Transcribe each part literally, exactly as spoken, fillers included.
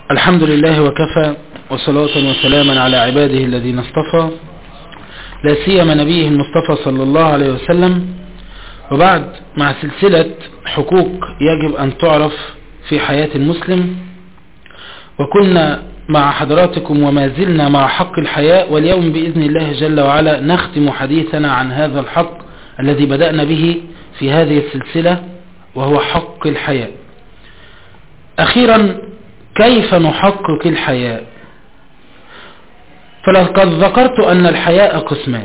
الحمد لله وكفى، وصلاة وسلاما على عباده الذين اصطفى، لا سيما نبيه المصطفى صلى الله عليه وسلم. وبعد، مع سلسلة حقوق يجب أن تعرف في حياة المسلم، وكنا مع حضراتكم وما زلنا مع حق الحياء، واليوم بإذن الله جل وعلا نختم حديثنا عن هذا الحق الذي بدأنا به في هذه السلسلة، وهو حق الحياء. أخيرا، كيف نحقق الحياء؟ فلقد ذكرت أن الحياء قسمان: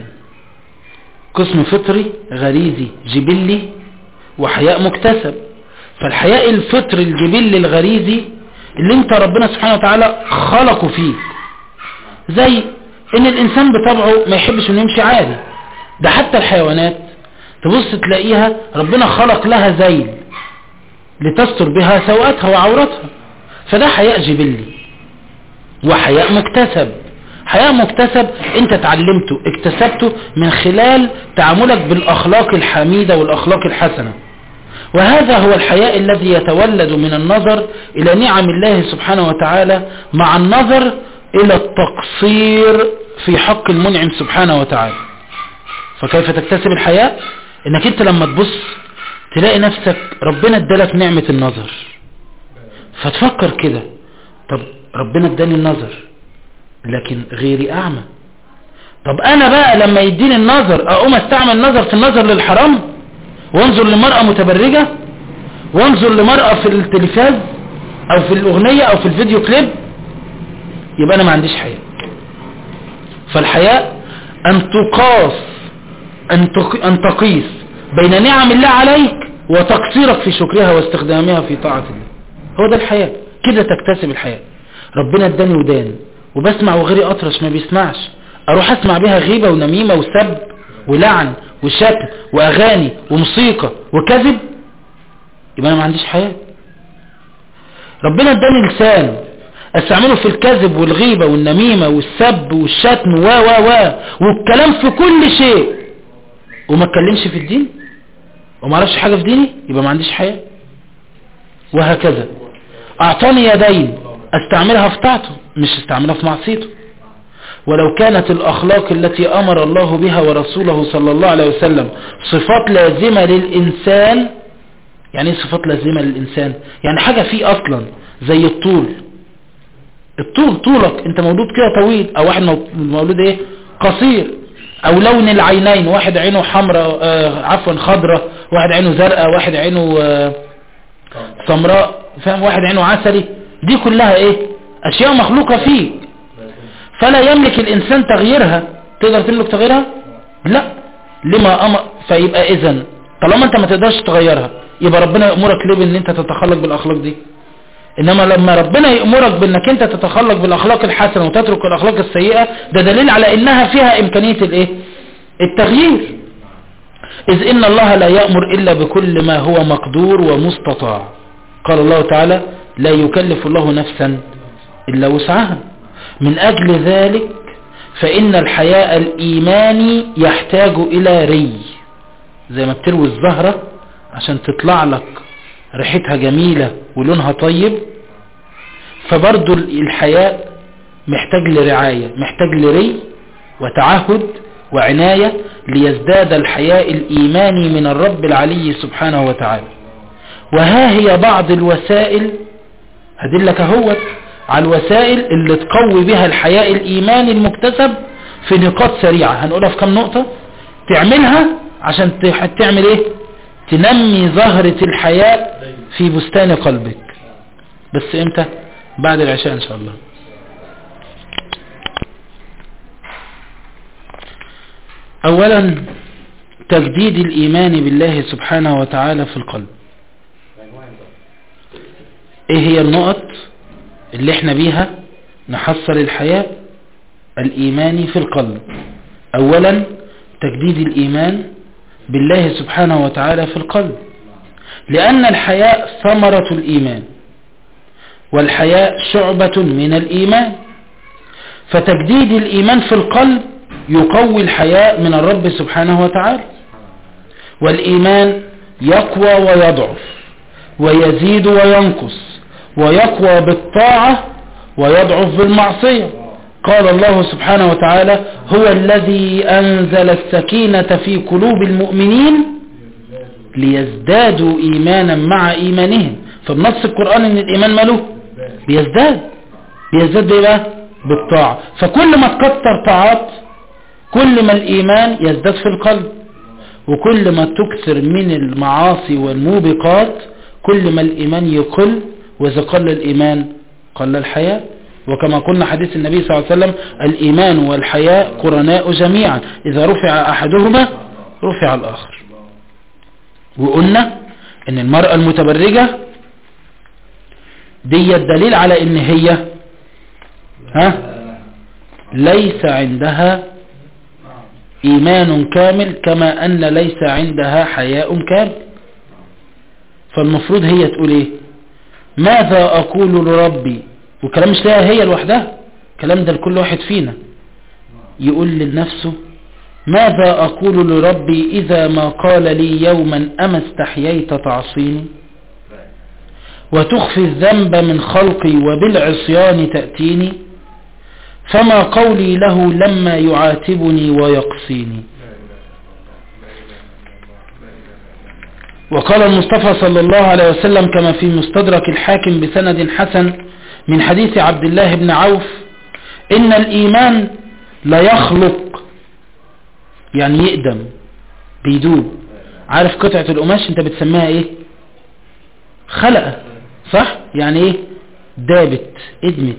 قسم فطري غريزي جبلي، وحياء مكتسب. فالحياء الفطري الجبلي الغريزي اللي انت ربنا سبحانه وتعالى خلقه فيك، زي ان الانسان بطبعه ما يحبش انه يمشي عادي. ده حتى الحيوانات تبص تلاقيها ربنا خلق لها ذيل لتستر بها سوءاتها وعورتها، فده حياء جبلي. وحياء مكتسب، حياء مكتسب انت تعلمته اكتسبته من خلال تعاملك بالاخلاق الحميدة والاخلاق الحسنة، وهذا هو الحياء الذي يتولد من النظر الى نعم الله سبحانه وتعالى، مع النظر الى التقصير في حق المنعم سبحانه وتعالى. فكيف تكتسب الحياء؟ انك انت لما تبص تلاقي نفسك ربنا ادالك نعمة النظر، فتفكر كده: طب ربنا اداني النظر لكن غيري اعمى، طب انا بقى لما يديني النظر اقوم استعمل النظر في النظر للحرام، وانظر لمرأة متبرجة، وانظر لمرأة في التلفاز او في الاغنية او في الفيديو كليب؟ يبقى انا ما عنديش حياء. فالحياء ان تقاس ان تقيس بين نعم الله عليك وتقصيرك في شكرها واستخدامها في طاعة الله. هو ده الحياء، كده تكتسب الحياء. ربنا اداني ودان وبسمع وغيري اطرش ما بيسمعش، اروح اسمع بيها غيبة ونميمة وسب ولعن وشتم واغاني وموسيقى وكذب؟ يبقى انا ما عنديش حياء. ربنا اداني لسان استعمله في الكذب والغيبة والنميمة والسب والشتم و و و والكلام في كل شيء، وما اتكلمش في الدين وما اعرفش حاجة في ديني، يبقى ما عنديش حياء. وهكذا اعطاني يدين استعملها في طاعته مش استعملها في معصيته. ولو كانت الاخلاق التي امر الله بها ورسوله صلى الله عليه وسلم صفات لازمة للانسان. يعني ايه صفات لازمة للانسان؟ يعني حاجة فيه اصلا، زي الطول. الطول طولك انت مولود كده طويل، او واحد مولود ايه قصير. او لون العينين، واحد عينه حمراء آه عفوا خضراء، واحد عينه زرقاء، واحد عينه آه سمراء، فاهم؟ واحد عينه عسلي. دي كلها ايه؟ اشياء مخلوقة فيك، فلا يملك الانسان تغييرها. تقدر تملك تغييرها؟ لا. لما أمر. فيبقى اذن طالما انت ما تقدرش تغيرها، يبقى ربنا يأمرك ليه بان انت تتخلق بالاخلاق دي؟ انما لما ربنا يأمرك بانك انت تتخلق بالاخلاق الحسنة وتترك الاخلاق السيئة، ده دليل على انها فيها امكانية الايه؟ التغيير. اذ ان الله لا يأمر الا بكل ما هو مقدور ومستطاع. قال الله تعالى: لا يكلف الله نفسا الا وسعها. من اجل ذلك فان الحياء الايماني يحتاج الى ري، زي ما بتروي الزهرة عشان تطلع لك ريحتها جميلة ولونها طيب، فبرضو الحياء محتاج لرعاية، محتاج لري وتعهد وعناية، ليزداد الحياء الإيماني من الرب العلي سبحانه وتعالى. وها هي بعض الوسائل، هدلك اهوت على الوسائل اللي تقوي بها الحياء الإيماني المكتسب في نقاط سريعة. هنقولها في كم نقطة تعملها عشان تعمل ايه؟ تنمي زهرة الحياء في بستان قلبك. بس امتى؟ بعد العشاء ان شاء الله. اولا، تجديد الايمان بالله سبحانه وتعالى في القلب. ايه هي النقط اللي احنا بيها نحصل الحياء الايماني في القلب؟ اولا، تجديد الايمان بالله سبحانه وتعالى في القلب، لأن الحياء ثمرة الإيمان، والحياء شعبة من الإيمان. فتجديد الإيمان في القلب يقوي الحياء من الرب سبحانه وتعالى. والإيمان يقوى ويضعف ويزيد وينقص، ويقوى بالطاعة ويضعف بالمعصية. قال الله سبحانه وتعالى هو الذي أنزل السكينة في قلوب المؤمنين ليزدادوا إيمانا مع إيمانهم. فبنص القرآن ان الإيمان ماله بيزداد بيزداد بقى بالطاعة. فكل ما تكتر طاعات كل ما الإيمان يزداد في القلب، وكل ما تكثر من المعاصي والموبقات كل ما الإيمان يقل، وإذا قل الإيمان قل الحياء. وكما قلنا حديث النبي صلى الله عليه وسلم الإيمان والحياء قرناء جميعا، إذا رفع أحدهما رفع الآخر. وقلنا ان المرأة المتبرجة دي الدليل على ان هي ها ليس عندها ايمان كامل، كما ان ليس عندها حياء كامل. فالمفروض هي تقول ايه؟ ماذا اقول لربي؟ وكلام مش لها هي لوحدها، كلام ده لكل واحد فينا. يقول لنفسه ماذا أقول لربي إذا ما قال لي يوما أما استحييت تعصيني وتخفي الذنب من خلقي وبالعصيان تأتيني، فما قولي له لما يعاتبني ويقصيني. وقال المصطفى صلى الله عليه وسلم كما في مستدرك الحاكم بسند حسن من حديث عبد الله بن عوف إن الإيمان لا يخلق، يعني يقدم بيدوب. عارف قطعة القماش انت بتسميها ايه؟ خلقة، صح؟ يعني ايه؟ دابت، ادمت.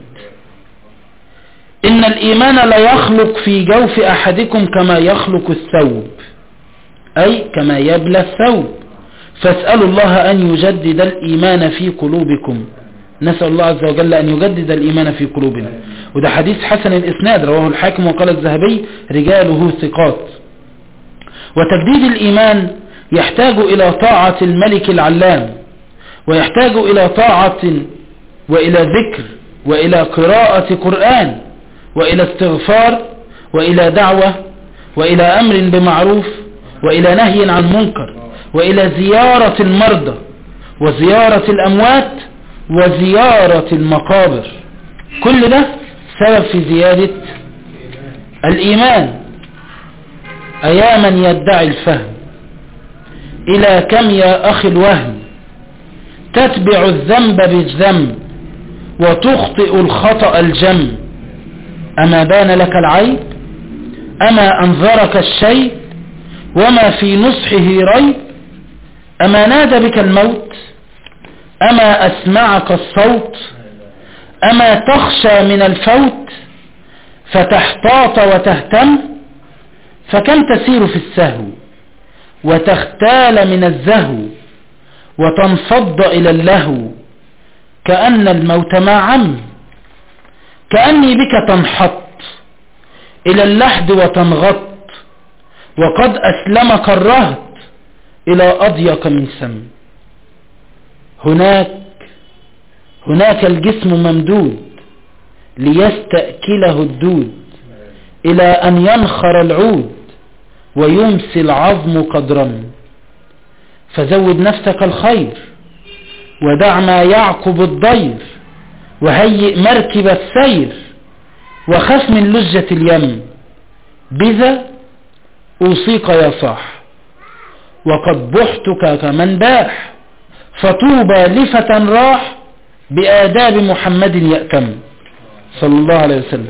ان الايمان لا يخلق في جوف احدكم كما يخلق الثوب، اي كما يبلى الثوب، فاسألوا الله ان يجدد الايمان في قلوبكم. نسأل الله عز وجل ان يجدد الايمان في قلوبنا. وده حديث حسن الاسناد رواه الحاكم وقال الذهبي رجاله ثقات. وتجديد الإيمان يحتاج إلى طاعة الملك العلام، ويحتاج إلى طاعة وإلى ذكر وإلى قراءة قرآن وإلى استغفار وإلى دعوة وإلى أمر بمعروف وإلى نهي عن منكر وإلى زيارة المرضى وزيارة الأموات وزيارة المقابر. كل ده سبب في زيادة الإيمان. أيا من يدعي الفهم إلى كم يا أخي الوهم تتبع الذنب بالذنب وتخطئ الخطأ الجم. أما بان لك العيب أما أنذرك الشيء وما في نصحه ريب، أما نادى بك الموت أما أسمعك الصوت، أما تخشى من الفوت فتحتاط وتهتم، فكم تسير في السهو وتختال من الزهو وتنفض إلى اللهو كأن الموت ما عم، كأني بك تنحط إلى اللحد وتنغط وقد أسلمك الرهط إلى أضيق من سم. هناك هناك الجسم ممدود ليستأكله الدود إلى أن ينخر العود ويمسي العظم قدرا. فزود نفسك الخير ودع ما يعقب الضير وهيئ مركب السير وخف من لجة اليم، بذا أوصيك يا صاح وقد بحتك كمن باح، فطوبى لفتى راح بآداب محمد يأتم صلى الله عليه وسلم.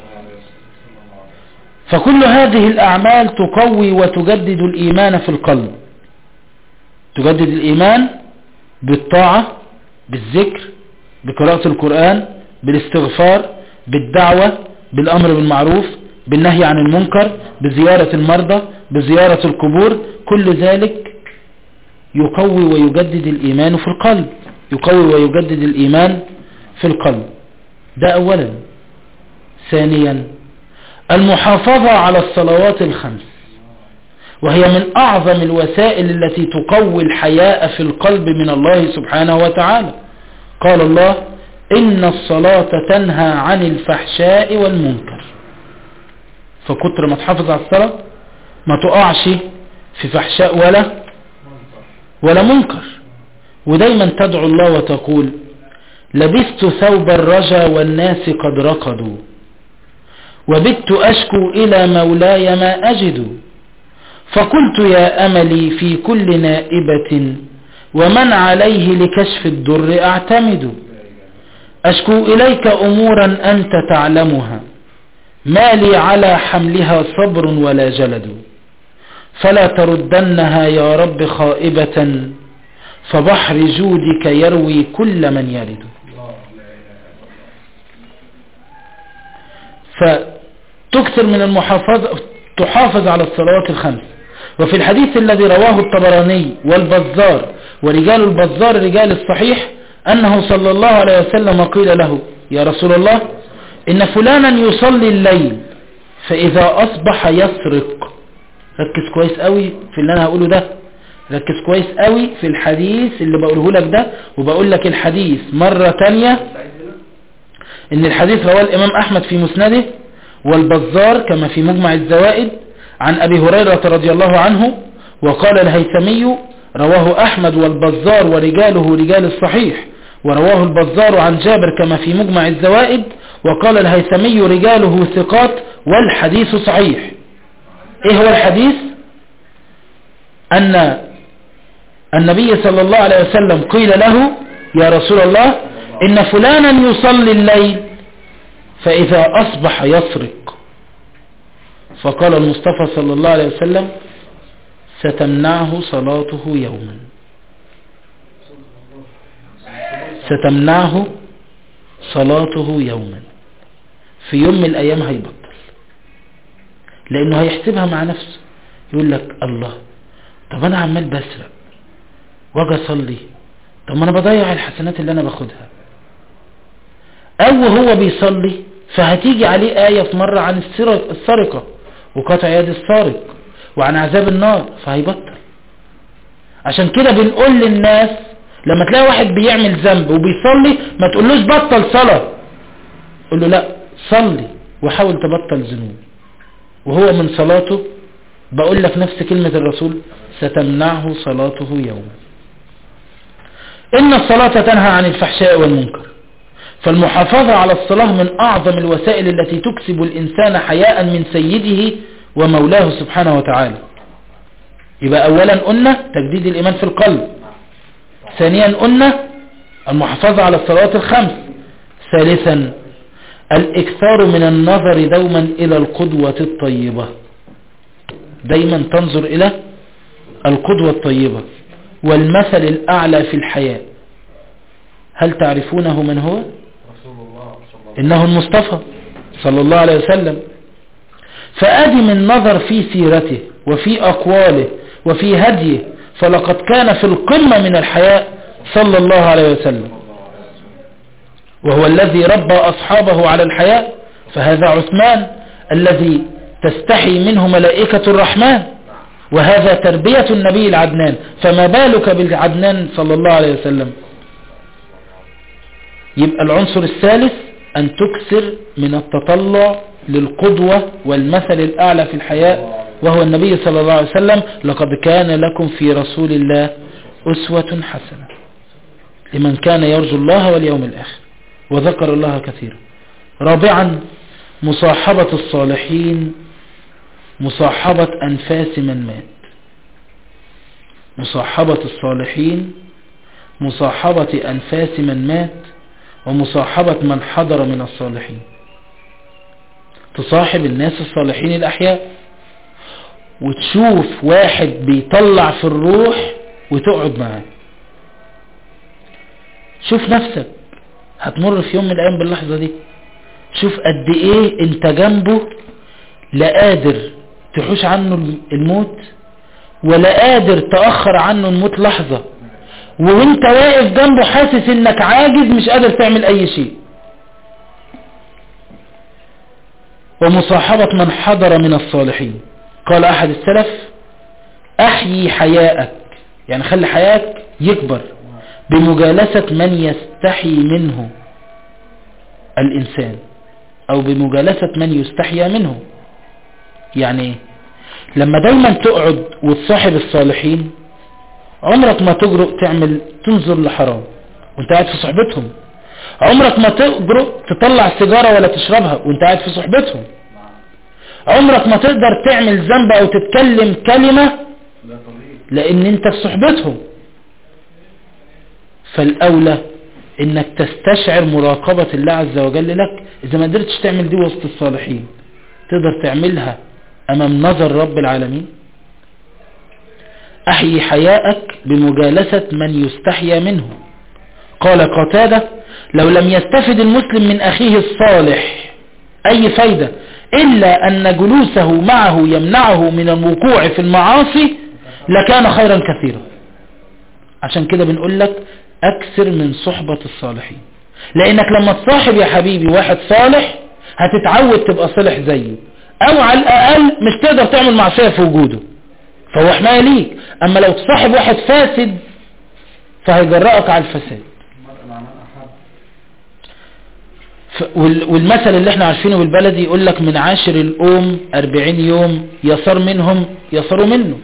فكل هذه الأعمال تقوي وتجدد الإيمان في القلب. تجدد الإيمان بالطاعة، بالذكر، بقراءة القرآن، بالاستغفار، بالدعوة، بالأمر بالمعروف، بالنهي عن المنكر، بزيارة المرضى، بزيارة القبور. كل ذلك يقوي ويجدد الإيمان في القلب، يقوي ويجدد الإيمان في القلب. ده أولا. ثانيا المحافظة على الصلوات الخمس، وهي من أعظم الوسائل التي تقوي الحياء في القلب من الله سبحانه وتعالى. قال الله إن الصلاة تنهى عن الفحشاء والمنكر. فكتر ما تحافظ على الصلاة ما تقعش في فحشاء ولا ولا منكر. ودايما تدعو الله وتقول لبست ثوب الرجا والناس قد رقدوا، وبت أشكو إلى مولاي ما أجد، فقلت يا أملي في كل نائبة ومن عليه لكشف الضر أعتمد، أشكو إليك أمورا أنت تعلمها ما لي على حملها صبر ولا جلد، فلا تردنها يا رب خائبة فبحر جودك يروي كل من يرد. فتكثر من المحافظة، تحافظ على الصلوات الخمس. وفي الحديث الذي رواه الطبراني والبزار ورجال البزار رجال الصحيح أنه صلى الله عليه وسلم قيل له يا رسول الله إن فلانا يصلي الليل فإذا أصبح يسرق. ركز كويس قوي في اللي أنا هقوله ده، ركز كويس قوي في الحديث اللي بقوله لك ده، وبقول لك الحديث مرة تانية إن الحديث رواه الإمام أحمد في مسنده والبزار كما في مجمع الزوائد عن أبي هريرة رضي الله عنه، وقال الهيثمي رواه أحمد والبزار ورجاله رجال الصحيح، ورواه البزار عن جابر كما في مجمع الزوائد، وقال الهيثمي رجاله ثقات والحديث صحيح. ايه هو الحديث؟ أن النبي صلى الله عليه وسلم قيل له يا رسول الله إن فلانا يصلي الليل فإذا أصبح يسرق، فقال المصطفى صلى الله عليه وسلم ستمنعه صلاته يوما، ستمنعه صلاته يوما، في يوم من الأيام هيبطل، لأنه هيحسبها مع نفسه، يقول لك الله طب أنا عمال بسرق واجي أصلي، طب ما أنا بضيع الحسنات اللي أنا باخدها. أو هو بيصلي فهتيجي عليه آية في مرة عن السرقة وقطع يد السارق وعن عذاب النار فهيبطل. عشان كده بنقول للناس لما تلاقي واحد بيعمل ذنب وبيصلي ما تقولوش بطل صلاة، قول له لا صلي وحاول تبطل ذنوب، وهو من صلاته بقول لك نفس كلمة الرسول ستمنعه صلاته يوما. إن الصلاة تنهى عن الفحشاء والمنكر، فالمحافظة على الصلاة من أعظم الوسائل التي تكسب الإنسان حياء من سيده ومولاه سبحانه وتعالى. يبقى أولا قلنا تجديد الإيمان في القلب، ثانيا قلنا المحافظة على الصلوات الخمس، ثالثا الإكثار من النظر دوما إلى القدوة الطيبة، دايما تنظر إلى القدوة الطيبة والمثل الأعلى في الحياة. هل تعرفونه من هو؟ إنه المصطفى صلى الله عليه وسلم. فأدم النظر في سيرته وفي أقواله وفي هديه، فلقد كان في القمة من الحياء صلى الله عليه وسلم، وهو الذي ربى أصحابه على الحياء. فهذا عثمان الذي تستحي منه ملائكة الرحمن، وهذا تربية النبي العدنان، فما بالك بالعدنان صلى الله عليه وسلم. يبقى العنصر الثالث أن تكثر من التطلع للقدوة والمثل الأعلى في الحياة، وهو النبي صلى الله عليه وسلم. لقد كان لكم في رسول الله أسوة حسنة لمن كان يرجو الله واليوم الآخر وذكر الله كثيرا. رابعا مصاحبة الصالحين، مصاحبة أنفاس من مات. مصاحبة الصالحين، مصاحبة أنفاس من مات، ومصاحبة من حضر من الصالحين. تصاحب الناس الصالحين الأحياء، وتشوف واحد بيطلع في الروح وتقعد معاه. شوف نفسك هتمر في يوم من الأيام باللحظة دي، شوف قد ايه انت جنبه لا قادر تحوش عنه الموت ولا قادر تأخر عنه الموت لحظة، وانت واقف جنبه حاسس انك عاجز مش قادر تعمل اي شيء. ومصاحبة من حضر من الصالحين. قال احد السلف احيي حياءك، يعني خلي حياك يكبر بمجالسة من يستحي منه الانسان، او بمجالسة من يستحيا منه. يعني لما دايما تقعد وتصاحب الصالحين عمرك ما تجرؤ تعمل تنظر لحرام وانت قاعد في صحبتهم، عمرك ما تجرؤ تطلع سيجارة ولا تشربها وانت قاعد في صحبتهم. عمرك ما تقدر تعمل ذنب او تتكلم كلمة لان انت في صحبتهم. فالاولى انك تستشعر مراقبة الله عز وجل لك. اذا ما قدرتش تعمل دي وسط الصالحين تقدر تعملها امام نظر رب العالمين. احيي حياءك بمجالسة من يستحيا منه. قال قتادة لو لم يستفد المسلم من اخيه الصالح اي فايدة الا ان جلوسه معه يمنعه من الوقوع في المعاصي لكان خيرا كثيرا. عشان كده بنقول لك اكثر من صحبة الصالحين، لانك لما تصاحب يا حبيبي واحد صالح هتتعود تبقى صالح زيه، او على الاقل مش تقدر تعمل معصية في وجوده فهو حماية ليك. اما لو تصاحب واحد فاسد فهيجرأك على الفساد. والمثل اللي احنا عارفينه بالبلدي يقول لك من عاشر الأم أربعين يوم يصار منهم يصاروا منه.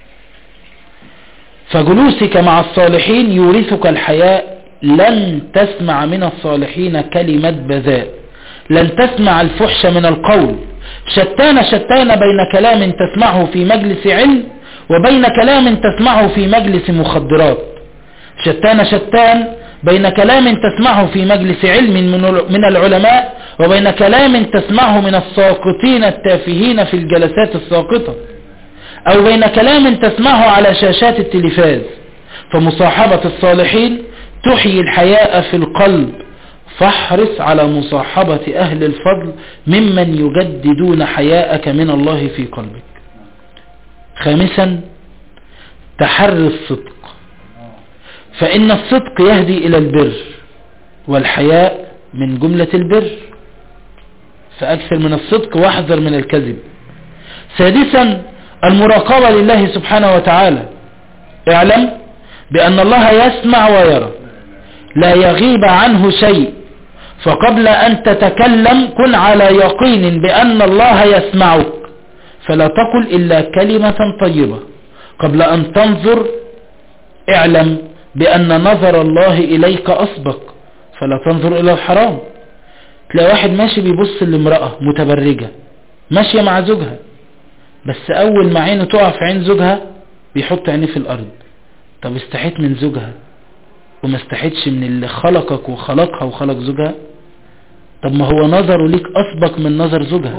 فجلوسك مع الصالحين يورثك الحياء. لن تسمع من الصالحين كلمة بذاء، لن تسمع الفحش من القول. شتان شتان بين كلام تسمعه في مجلس علم وبين كلام تسمعه في مجلس مخدرات. شتان شتان بين كلام تسمعه في مجلس علم من العلماء وبين كلام تسمعه من الساقطين التافهين في الجلسات الساقطة، او بين كلام تسمعه على شاشات التلفاز. فمصاحبة الصالحين تحيي الحياء في القلب، فاحرص على مصاحبة اهل الفضل ممن يجددون حياءك من الله في قلبك. خامسا تحري الصدق، فإن الصدق يهدي إلى البر والحياء من جملة البر، فأكثر من الصدق واحذر من الكذب. سادسا المراقبة لله سبحانه وتعالى. اعلم بأن الله يسمع ويرى لا يغيب عنه شيء، فقبل أن تتكلم كن على يقين بأن الله يسمعك، فلا تقل إلا كلمة طيبة. قبل أن تنظر اعلم بأن نظر الله إليك أسبق، فلا تنظر إلى الحرام. تلاقي واحد ماشي بيبص لامرأة متبرجة ماشية مع زوجها، بس أول ما عينه تقع في عين زوجها بيحط عينيه في الأرض. طب استحيت من زوجها وما استحيتش من اللي خلقك وخلقها وخلق زوجها؟ طب ما هو نظره ليك أسبق من نظر زوجها.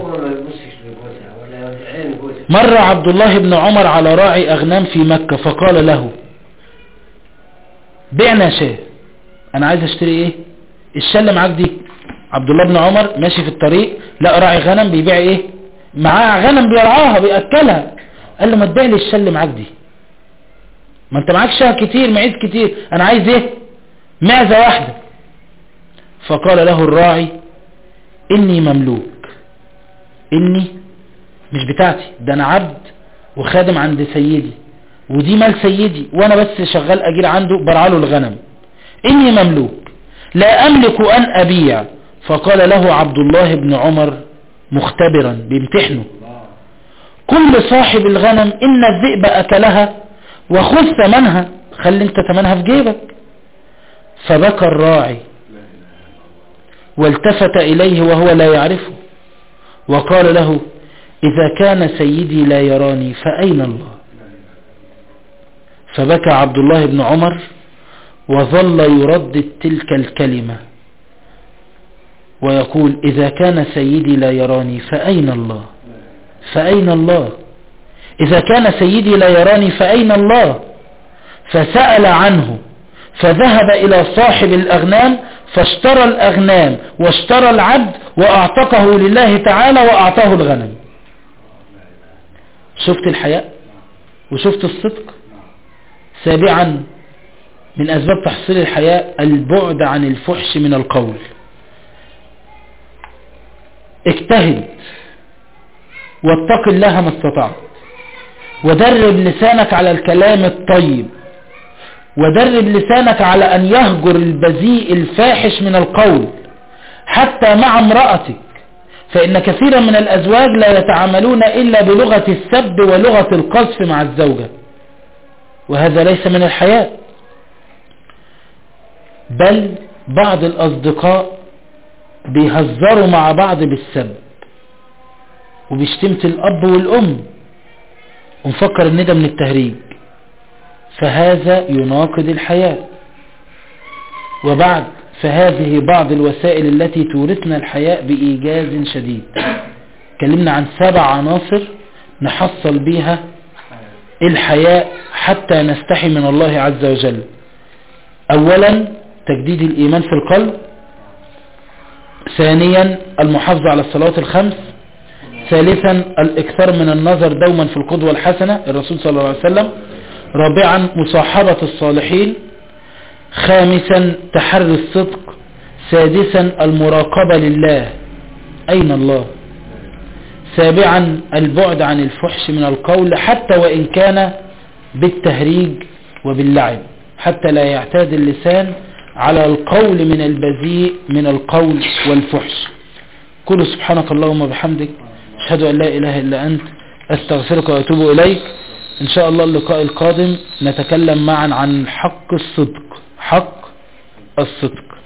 مر عبد الله بن عمر على راعي أغنام في مكة فقال له بيعنا شاه، انا عايز اشتري ايه الشاه اللي معاك دي. عبد الله بن عمر ماشي في الطريق لقى راعي غنم بيبيع ايه، معاه غنم بيرعاها بيأكلها. قال له ما تبيع لي الشاه اللي معاك دي، ما انت معاك شاه كتير معيز كتير، انا عايز ايه معزة واحدة. فقال له الراعي اني مملوك، اني مش بتاعتي، ده انا عبد وخادم عند سيدي ودي مال سيدي وانا بس شغال اجير عنده برعاله الغنم. اني مملوك لا املك ان ابيع. فقال له عبد الله بن عمر مختبرا بيمتحنه كل صاحب الغنم ان الذئب اكلها وخذ ثمنها، خلي انت ثمنها في جيبك. فبكى الراعي والتفت اليه وهو لا يعرفه وقال له اذا كان سيدي لا يراني فاين الله؟ فبكى عبد الله بن عمر وظل يردد تلك الكلمة ويقول إذا كان سيدي لا يراني فأين الله؟ فأين الله؟ إذا كان سيدي لا يراني فأين الله؟ فسأل عنه فذهب إلى صاحب الأغنام فاشترى الأغنام واشترى العبد وأعتقه لله تعالى وأعطاه الغنم. شفت الحياء وشفت الصدق. سابعا من أسباب تحصيل الحياء البعد عن الفحش من القول. اجتهد واتق الله ما استطعت، ودرب لسانك على الكلام الطيب، ودرب لسانك على أن يهجر البذيء الفاحش من القول حتى مع امرأتك، فإن كثيرا من الأزواج لا يتعاملون إلا بلغة السب ولغة القذف مع الزوجة، وهذا ليس من الحياء، بل بعض الأصدقاء بيهزروا مع بعض بالسب وبيشتمت الأب والأم ونفكر ان ده من التهريج، فهذا يناقض الحياة. وبعد فهذه بعض الوسائل التي تورثنا الحياء بإيجاز شديد. كلمنا عن سبع عناصر نحصل بها الحياء حتى نستحي من الله عز وجل. أولا تجديد الإيمان في القلب، ثانيا المحافظة على الصلوات الخمس، ثالثا الإكثار من النظر دوما في القدوة الحسنة الرسول صلى الله عليه وسلم، رابعا مصاحبة الصالحين، خامسا تحري الصدق، سادسا المراقبة لله أين الله، سابعا البعد عن الفحش من القول حتى وإن كان بالتهريج وباللعب، حتى لا يعتاد اللسان على القول من البذيء من القول والفحش. كل سبحانك اللهم وبحمدك، أشهد أن لا إله إلا أنت، أستغفرك وأتوب إليك. إن شاء الله اللقاء القادم نتكلم معا عن حق الصدق، حق الصدق.